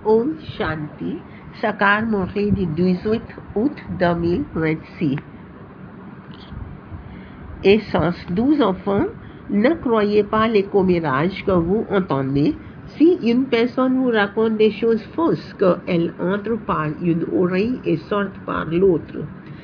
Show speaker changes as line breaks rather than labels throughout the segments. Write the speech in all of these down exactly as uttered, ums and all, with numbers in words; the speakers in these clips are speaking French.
Om Shanti, Sakar Montréal du dix-huit août deux mille vingt-six. Essence, douze enfants, ne croyez pas les commérages que vous entendez. Si une personne vous raconte des choses fausses, qu'elles entrent par une oreille et sortent par l'autre.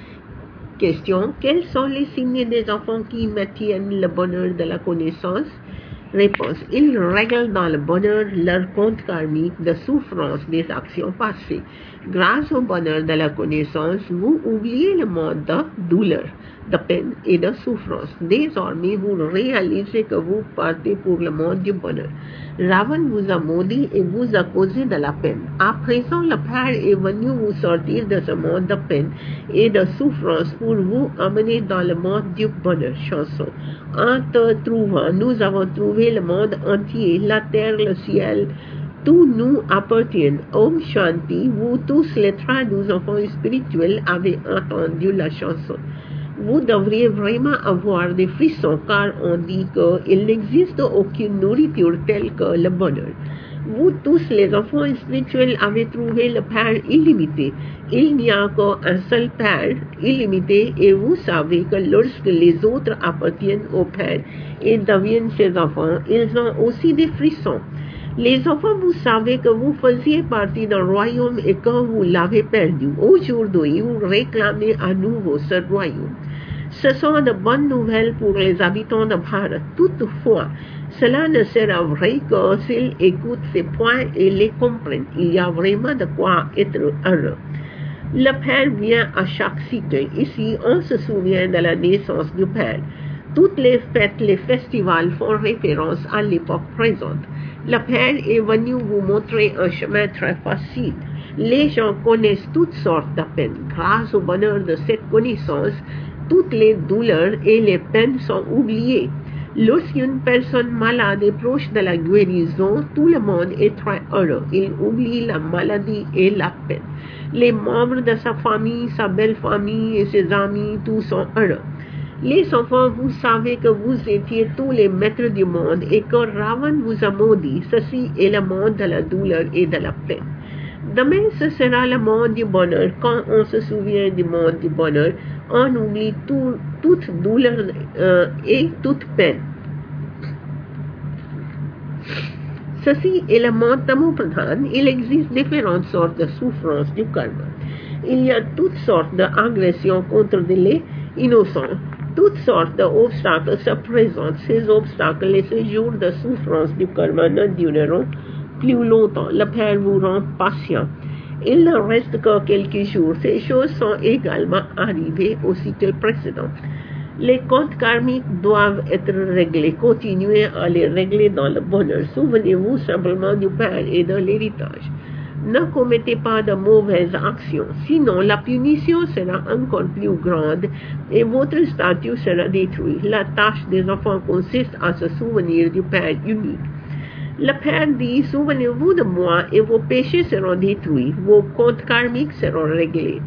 Question, quels sont les signes des enfants qui maintiennent le bonheur de la connaissance? Réponse, ils règlent dans le bonheur leur compte karmique de souffrance des actions passées. Grâce au bonheur de la connaissance, vous oubliez le monde de douleur, de peine et de souffrance. Désormais, vous réalisez que vous partez pour le monde du bonheur. Ravan vous a maudit et vous a causé de la peine. À présent, le Père est venu vous sortir de ce monde de peine et de souffrance pour vous amener dans le monde du bonheur. Chanson. En te trouvant, nous avons trouvé le monde entier, la terre, le ciel. Tout nous appartient. Om Shanti, vous tous les trois douze enfants spirituels avez entendu la chanson. Vous devriez vraiment avoir des frissons car on dit qu'il n'existe aucune nourriture telle que le bonheur. Vous tous les enfants spirituels avez trouvé le Père illimité. Il n'y a qu'un seul Père illimité et vous savez que lorsque les autres appartiennent au Père et deviennent ses enfants, ils ont aussi des frissons. Les enfants, vous savez que vous faisiez partie d'un royaume et que vous l'avez perdu. Aujourd'hui, vous réclamez à nouveau ce royaume. Ce sont de bonnes nouvelles pour les habitants de Bharat. Toutefois, cela ne sera vrai que s'ils écoutent ces points et les comprennent. Il y a vraiment de quoi être heureux. Le Père vient à chaque cycle. Ici, on se souvient de la naissance du Père. Toutes les fêtes, les festivals font référence à l'époque présente. Le Père est venu vous montrer un chemin très facile. Les gens connaissent toutes sortes de peines. Grâce au bonheur de cette connaissance, toutes les douleurs et les peines sont oubliées. Lorsqu'une personne malade est proche de la guérison, tout le monde est très heureux. Il oublie la maladie et la peine. Les membres de sa famille, sa belle famille et ses amis, tous sont heureux. Les enfants, vous savez que vous étiez tous les maîtres du monde et que Ravan vous a maudit. Ceci est le monde de la douleur et de la peine. Demain, ce sera le monde du bonheur. Quand on se souvient du monde du bonheur, on oublie tout, toute douleur euh, et toute peine. Ceci est le monde Tamo Pradhan. Il existe différentes sortes de souffrances du karma. Il y a toutes sortes d'agressions contre les innocents. Toutes sortes d'obstacles se présentent. Ces obstacles et ces jours de souffrance du karma ne dureront plus longtemps. Le Père vous rend patient. Il ne reste que quelques jours. Ces choses sont également arrivées au cycle précédent. Les comptes karmiques doivent être réglés. Continuez à les régler dans le bonheur. Souvenez-vous simplement du Père et de l'héritage. Ne commettez pas de mauvaises actions, sinon la punition sera encore plus grande et votre statut sera détruit. La tâche des enfants consiste à se souvenir du Père unique. Le Père dit, souvenez-vous de moi et vos péchés seront détruits, vos comptes karmiques seront réglés.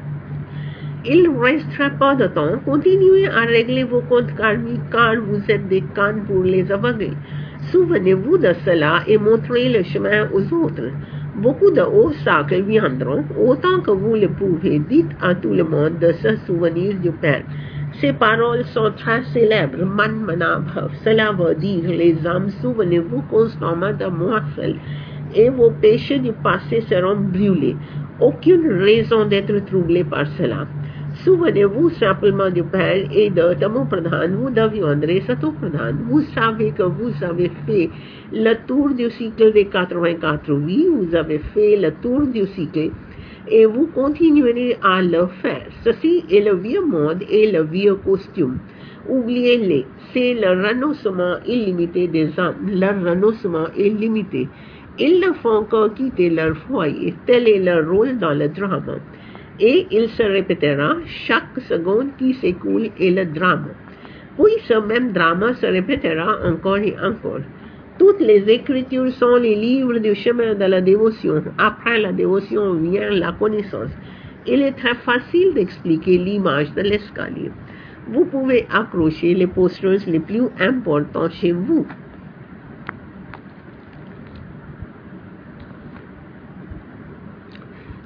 Il reste très peu de temps. Continuez à régler vos comptes karmiques car vous êtes des cannes pour les aveugles. Souvenez-vous de cela et montrez le chemin aux autres. Beaucoup d'obstacles viendront, autant que vous le pouvez. Dites à tout le monde de se souvenir du Père. Ces paroles sont très célèbres. Man Manabhav. Cela veut dire, les âmes, souvenez-vous constamment de moi seul, et vos péchés du passé seront brûlés. Aucune raison d'être troublé par cela. Souvenez-vous simplement du Père et de Tamo Pradhan, vous deviendrez Sato Pradhan. Vous savez que vous avez fait le tour du cycle des quatre-vingt-quatre vies, vous avez fait le tour du cycle et vous continuerez à le faire. Ceci est le vieux monde et le vieux costume. Oubliez-les, c'est le renoncement illimité des âmes. Leur renoncement est limité. Ils ne font que quitter leur foyer. Tel est leur rôle dans le drame. Et il se répétera, chaque seconde qui s'écoule est le drame. Puis ce même drame se répétera encore et encore. Toutes les écritures sont les livres du chemin de la dévotion. Après la dévotion vient la connaissance. Il est très facile d'expliquer l'image de l'escalier. Vous pouvez accrocher les posters les plus importants chez vous.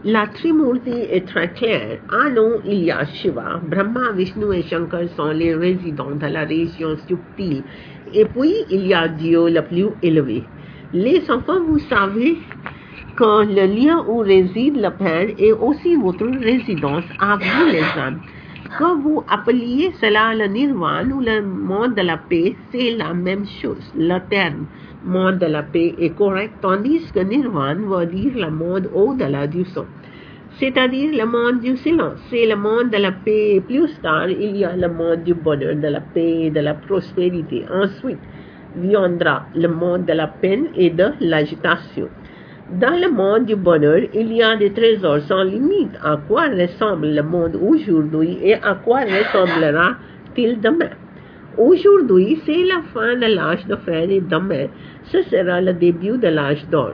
La Trimurti est très claire. En nom, il y a Shiva, Brahma, Vishnu et Shankar sont les résidents de la région subtile. Et puis, il y a Dieu le plus élevé. Les enfants, vous savez que le lieu où réside le Père est aussi votre résidence à vous les âmes. Que vous appeliez cela le nirvana ou le monde de la paix, c'est la même chose. Le terme monde de la paix est correct, tandis que nirvana veut dire le monde au-delà du son, c'est-à-dire le monde du silence. C'est le monde de la paix. Plus tard, il y a le monde du bonheur, de la paix, de la prospérité. Ensuite viendra le monde de la peine et de l'agitation. Dans le monde du bonheur, il y a des trésors sans limite. À quoi ressemble le monde aujourd'hui et à quoi ressemblera-t-il demain? Aujourd'hui, c'est la fin de l'âge de fer et demain, ce sera le début de l'âge d'or.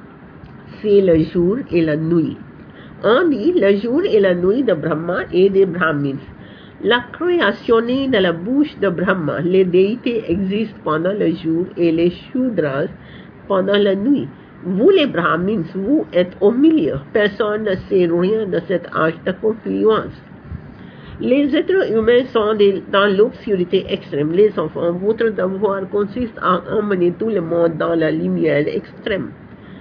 C'est le jour et la nuit. On dit le jour et la nuit de Brahma et des Brahmins. La création née de la bouche de Brahma, les déités existent pendant le jour et les Shudras pendant la nuit. Vous les Brahmins, vous êtes au milieu. Personne ne sait rien de cet âge de confluence. Les êtres humains sont dans l'obscurité extrême. Les enfants, votre devoir consiste à emmener tout le monde dans la lumière extrême.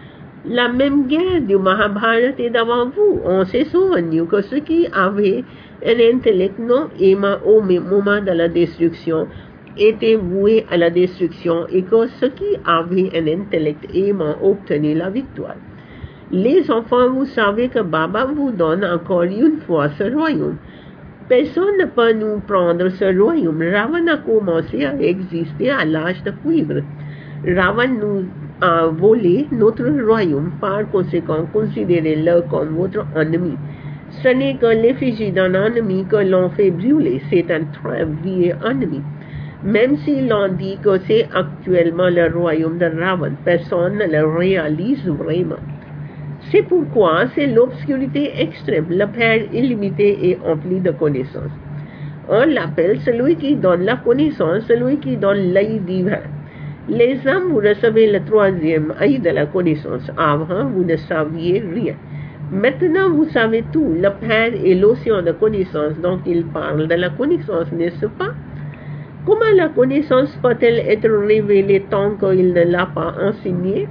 La même guerre du Mahabharata est devant vous. On s'est souvenu que ceux qui avaient un intellect non aimant au moment de la destruction étaient voués à la destruction et que ceux qui avaient un intellect aimant obtenaient la victoire. Les enfants, vous savez que Baba vous donne encore une fois ce royaume. Personne ne peut nous prendre ce royaume. Ravan a commencé à exister à l'âge de cuivre. Ravan nous a volé notre royaume. Par conséquent, considérez-le comme votre ennemi. Ce n'est que l'effigie d'un ennemi que l'on fait brûler. C'est un très vieux ennemi. Même si l'on dit que c'est actuellement le royaume de Ravan, personne ne le réalise vraiment. C'est pourquoi c'est l'obscurité extrême. Le Père illimité est empli de connaissances. On l'appelle celui qui donne la connaissance, celui qui donne l'œil divin. Les âmes, vous recevez le troisième œil de la connaissance. Avant, vous ne saviez rien. Maintenant, vous savez tout. Le Père est l'océan de connaissance dont il parle de la connaissance, n'est-ce pas? Comment la connaissance peut-elle être révélée tant qu'il ne l'a pas enseignée?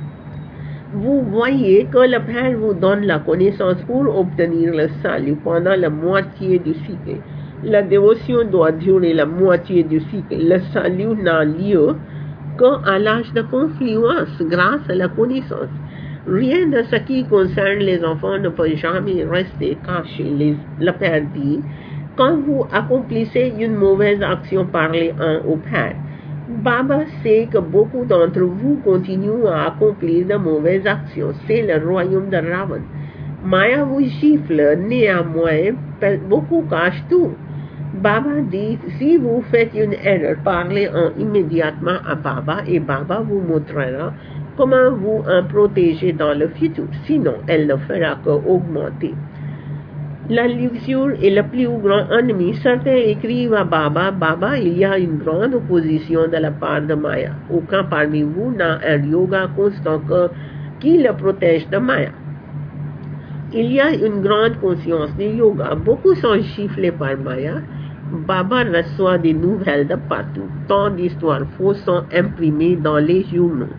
Vous voyez que le Père vous donne la connaissance pour obtenir le salut pendant la moitié du cycle. La dévotion doit durer la moitié du cycle. Le salut n'a lieu qu'à l'âge de confluence grâce à la connaissance. Rien de ce qui concerne les enfants ne peut jamais rester caché. Les, le Père dit, quand vous accomplissez une mauvaise action, parlez-en au Père. Baba sait que beaucoup d'entre vous continuent à accomplir de mauvaises actions. C'est le royaume de Ravan. Maya vous gifle, néanmoins, beaucoup cachent tout. Baba dit, si vous faites une erreur, parlez-en immédiatement à Baba et Baba vous montrera comment vous en protéger dans le futur. Sinon, elle ne fera qu'augmenter. La luxure est le plus grand ennemi. Certains écrivent à Baba, Baba, il y a une grande opposition de la part de Maya. Aucun parmi vous n'a un yoga constant que, qui le protège de Maya. Il y a une grande conscience du yoga. Beaucoup sont giflés par Maya. Baba reçoit des nouvelles de partout. Tant d'histoires fausses sont imprimées dans les journaux.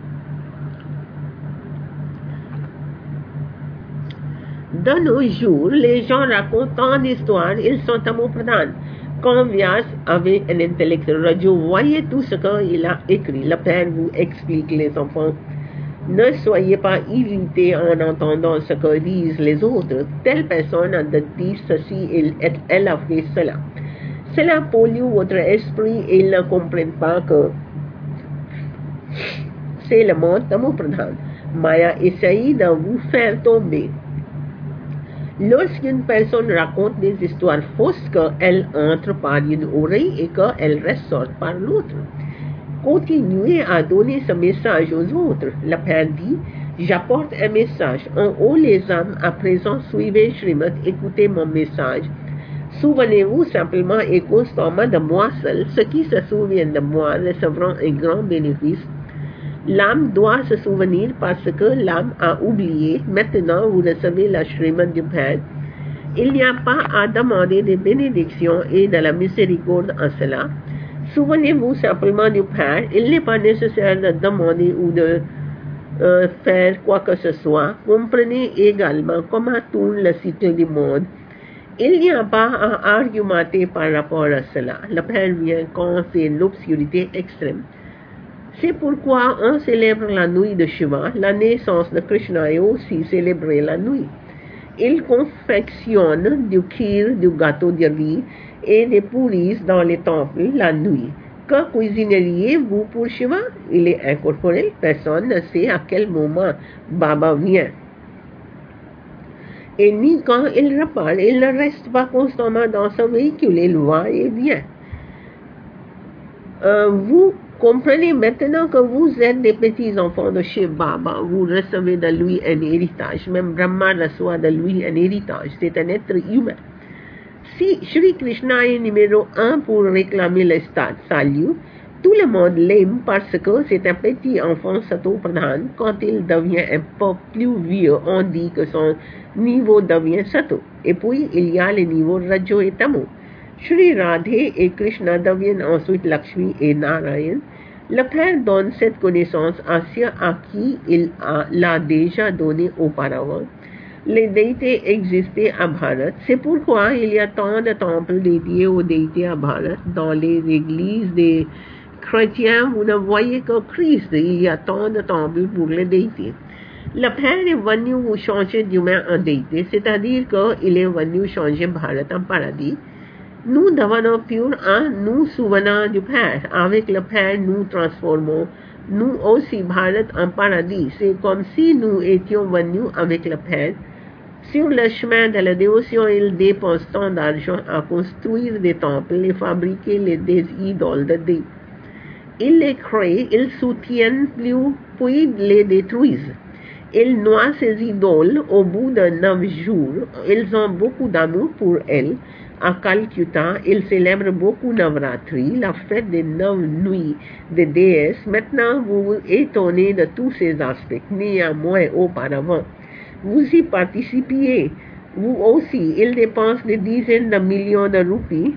De nos jours, les gens racontent tant d'histoires, ils sont amour-pradhan. Quand Vyas avait un intellect radio, voyez tout ce qu'il a écrit. Le Père vous explique, les enfants. Ne soyez pas irrités en entendant ce que disent les autres. Telle personne a dit ceci et elle a fait cela. Cela pollue votre esprit et ils ne comprennent pas que c'est le monde d'amour-pradhan. Maya essaye de vous faire tomber. Lorsqu'une personne raconte des histoires fausses, qu'elle entre par une oreille et qu'elle ressort par l'autre, continuez à donner ce message aux autres. Le Père dit, j'apporte un message. En haut, les âmes, à présent, suivez Shrimad, écoutez mon message. Souvenez-vous simplement et constamment de moi seul. Ceux qui se souviennent de moi recevront un grand bénéfice. L'âme doit se souvenir parce que l'âme a oublié. Maintenant, vous recevez l'agrément du Père. Il n'y a pas à demander des bénédictions et de la miséricorde en cela. Souvenez-vous simplement du Père. Il n'est pas nécessaire de demander ou de euh, faire quoi que ce soit. Comprenez également comment tourne le cycle du monde. Il n'y a pas à argumenter par rapport à cela. Le Père vient quand c'est l'obscurité extrême. C'est pourquoi on célèbre la nuit de Shiva. La naissance de Krishna est aussi célébrée la nuit. Il confectionne du kheer, du gâteau de riz et des pourris dans les temples la nuit. Que cuisineriez-vous pour Shiva? Il est incorporel. Personne ne sait à quel moment Baba vient. Et ni quand il repart, il ne reste pas constamment dans son véhicule, il va et vient. Euh, vous comprenez maintenant que vous êtes des petits-enfants de Shiv Baba, vous recevez de lui un héritage, même Brahma reçoit de lui un héritage, c'est un être humain. Si Shri Krishna est numéro un pour réclamer le stade salut, tout le monde l'aime parce que c'est un petit enfant sato-pradhan. Quand il devient un peu plus vieux, on dit que son niveau devient sato. Et puis, il y a les niveaux rajo et tamo. Shri Radhe et Krishna deviennent ensuite Lakshmi et Narayan. Le Père donne cette connaissance à ceux à qui il l'a déjà donnée auparavant. Les déités existaient à Bharat. C'est pourquoi il y a tant de temples dédiés aux déités à Bharat. Dans les églises des chrétiens, vous ne voyez que Christ. Il y a tant de temples pour les déités. Le Père est venu vous changer d'humain en déité, c'est-à-dire qu'il est venu changer Bharat en paradis. Nous devenons purs en nous souvenant du Père. Avec le Père, nous transformons nous aussi Bharat en paradis. C'est comme si nous étions venus avec le Père. Sur le chemin de la dévotion, ils dépensent tant d'argent à construire des temples et fabriquer les, des idoles de Dieu. Ils les créent, ils soutiennent plus, puis les détruisent. Ils noient ces idoles au bout de neuf jours. Ils ont beaucoup d'amour pour elles. À Calcutta, ils célèbrent beaucoup Navratri, la fête des neuf nuits des déesses. Maintenant, vous vous étonnez de tous ces aspects. Néanmoins, auparavant, vous y participiez. Vous aussi, ils dépensent des dizaines de millions de roupies.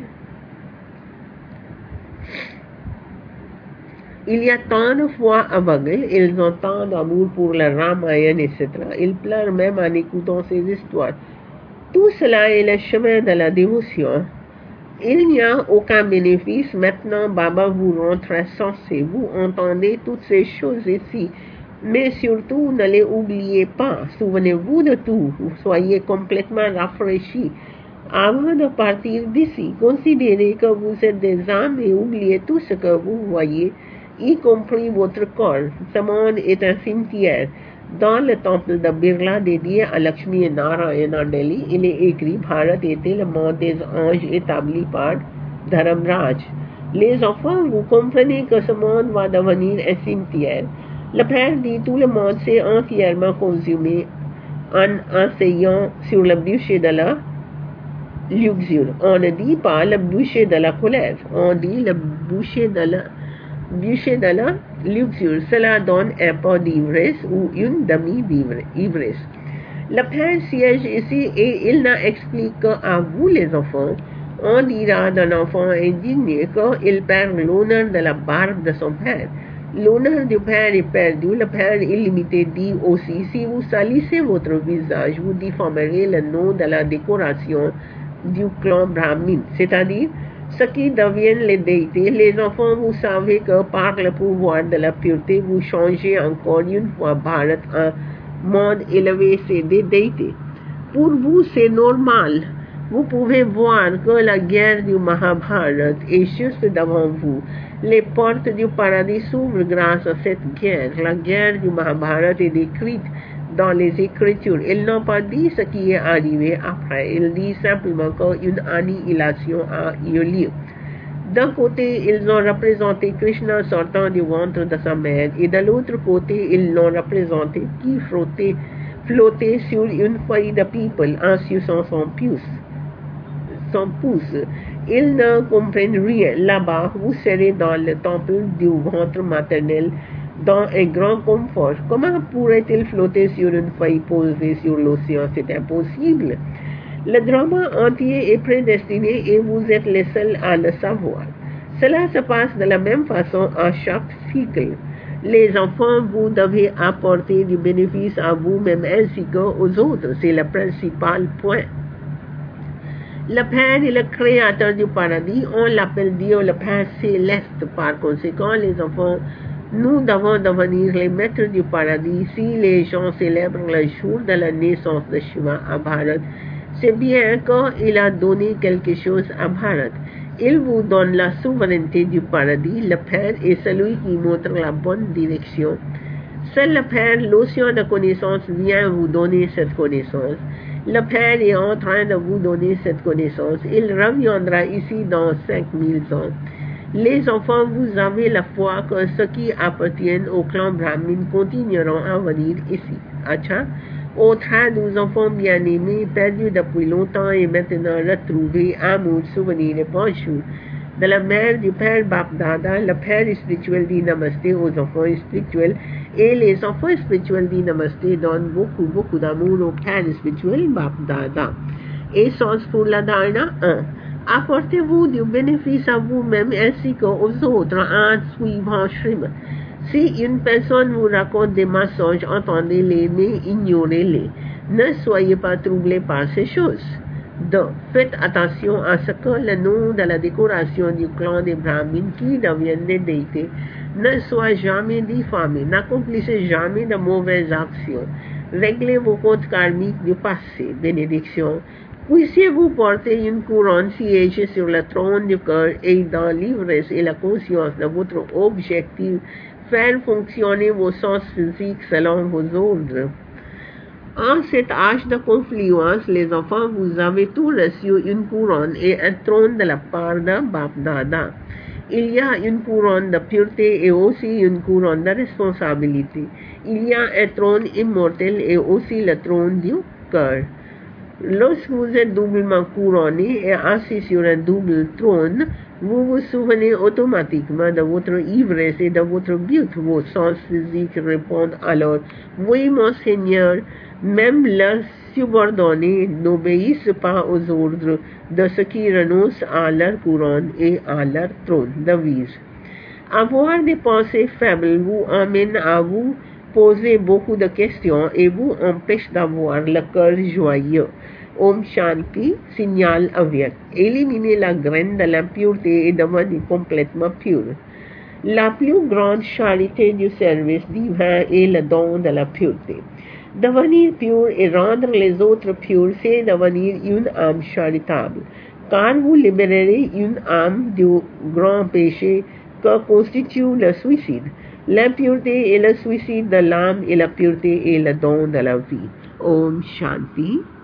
Il y a tant de fois aveugles, ils ont tant d'amour pour le Ramayana, et cetera. Ils pleurent même en écoutant ces histoires. Tout cela est le chemin de la dévotion. Il n'y a aucun bénéfice. Maintenant, Baba vous rend très sensé. Vous entendez toutes ces choses ici. Mais surtout, ne les oubliez pas. Souvenez-vous de tout. Soyez complètement rafraîchis. Avant de partir d'ici, considérez que vous êtes des âmes et oubliez tout ce que vous voyez, y compris votre corps. Ce monde est un cimetière. Dans le temple de Birla dédié à Lakshmi et Narayan à Delhi, il est écrit Bharat était le monde des anges établi par Dharamraj. Les enfants, vous comprenez que ce monde va devenir un cimetière. Le Père dit tout le monde s'est entièrement consumé en enseignant sur le bûcher de la luxure. On ne dit pas le bûcher de la colère, on dit le bûcher de la bûcher de la luxure. Cela donne un peu d'ivresse ou une demi-ivresse. Le Père siège ici et il n'explique qu'à vous les enfants. On dira d'un enfant indigné qu'il perd l'honneur de la barbe de son Père. L'honneur du Père est perdu. Le Père illimité dit aussi, si vous salissez votre visage, vous diffamerez le nom de la décoration du clan Brahmin, c'est-à-dire ce qui deviennent les déités. Les enfants, vous savez que par le pouvoir de la pureté, vous changez encore une fois Bharat en monde élevé, c'est des déités. Pour vous, c'est normal. Vous pouvez voir que la guerre du Mahabharat est juste devant vous. Les portes du paradis s'ouvrent grâce à cette guerre. La guerre du Mahabharat est décrite dans les Écritures. Ils n'ont pas dit ce qui est arrivé après. Ils disent simplement qu'une annihilation a eu lieu. D'un côté, ils ont représenté Krishna sortant du ventre de sa mère, et de l'autre côté, ils l'ont représenté qui flottait, flottait sur une feuille de people en suçant son pouce. Son pouce. Ils ne comprennent rien. Là-bas, vous serez dans le temple du ventre maternel. dans un grand confort. Comment pourrait-il flotter sur une feuille posée sur l'océan? C'est impossible. Le drama entier est prédestiné et vous êtes les seuls à le savoir. Cela se passe de la même façon à chaque cycle. Les enfants, vous devez apporter du bénéfice à vous-même ainsi qu'aux autres. C'est le principal point. Le Père est le créateur du paradis. On l'appelle Dieu, le Père céleste. Par conséquent, les enfants, nous devons devenir les maîtres du paradis. Si les gens célèbrent le jour de la naissance de Shiva à Bharat, c'est bien qu'il a donné quelque chose à Bharat. Il vous donne la souveraineté du paradis. Le Père est celui qui montre la bonne direction. Seul le Père, l'océan de connaissance, vient vous donner cette connaissance. Le Père est en train de vous donner cette connaissance. Il reviendra ici dans cinq mille ans. Les enfants, vous avez la foi que ceux qui appartiennent au clan Brahmin continueront à venir ici. Acha, au train des enfants bien-aimés, perdus depuis longtemps et maintenant retrouvés, amour, souvenirs et penchants. De la mère du Père Bap-Dada, le Père spirituel dit Namasté aux enfants spirituels et les enfants spirituels dit Namasté donnent beaucoup, beaucoup d'amour au Père spirituel Bap-Dada. Essence pour la dharana un. Apportez-vous du bénéfice à vous-même ainsi qu'aux autres en suivant Srimad. Si une personne vous raconte des mensonges, entendez-les mais ignorez-les. Ne soyez pas troublés par ces choses. deux. Faites attention à ce que le nom de la décoration du clan des Brahmins qui deviennent des déités ne soit jamais diffamé. N'accomplissez jamais de mauvaises actions. Réglez vos comptes karmiques du passé. Bénédiction. Puissiez-vous porter une couronne siégée sur le trône du cœur et dans l'ivresse et la conscience de votre objectif, faire fonctionner vos sens physiques selon vos ordres. En cet âge de confluence, les enfants, vous avez tous reçu une couronne et un trône de la part d'un Bap-Dada. Il y a une couronne de pureté et aussi une couronne de responsabilité. Il y a un trône immortel et aussi le trône du cœur. Lorsque vous êtes doublement couronné et assis sur un double trône, vous vous souvenez automatiquement de votre ivresse et de votre but. Vos sens physiques répondent alors « Oui, mon Seigneur ». Même leurs subordonnés n'obéissent pas aux ordres de ceux qui renoncent à leur couronne et à leur trône de vise. Avoir des pensées faibles vous amène à vous poser beaucoup de questions et vous empêche d'avoir le cœur joyeux. Om Shanti, signal avyakt. Éliminez la graine de l'impureté et devenez complètement pur. La plus grande charité du service divin est le don de la pureté. Devenir pur et rendre les autres purs, c'est devenir une âme charitable, car vous libérerez une âme du grand péché que constitue le suicide. L'impureté est le suicide de l'âme et la pureté est le don de la vie. Om Shanti.